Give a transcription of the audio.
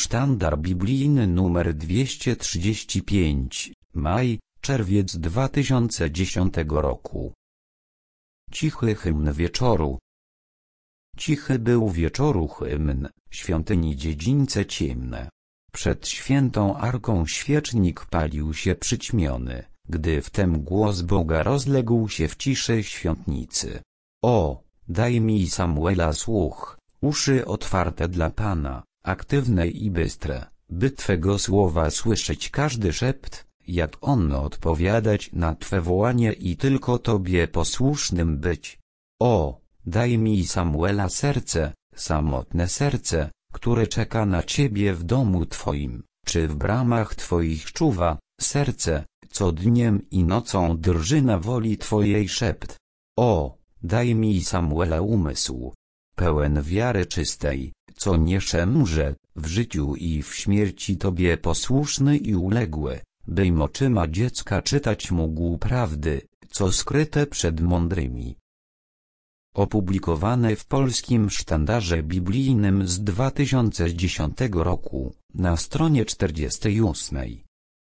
Sztandar biblijny numer 235, maj, czerwiec 2010 roku. Cichy hymn wieczoru. Cichy był wieczoru hymn, świątyni dziedzińce ciemne. Przed świętą arką świecznik palił się przyćmiony, gdy wtem głos Boga rozległ się w ciszy świątnicy. O, daj mi Samuela słuch, uszy otwarte dla Pana, aktywne i bystre, by Twego słowa słyszeć każdy szept, jak on odpowiadać na Twe wołanie i tylko Tobie posłusznym być. O, daj mi Samuela serce, samotne serce, które czeka na Ciebie w domu Twoim, czy w bramach Twoich czuwa, serce, co dniem i nocą drży na woli Twojej szept. O, daj mi Samuela umysł, pełen wiary czystej, co nie szemrze, w życiu i w śmierci Tobie posłuszny i uległy, bym oczyma dziecka czytać mógł prawdy, co skryte przed mądrymi. Opublikowane w Polskim Sztandarze Biblijnym z 2010 roku, na stronie 48.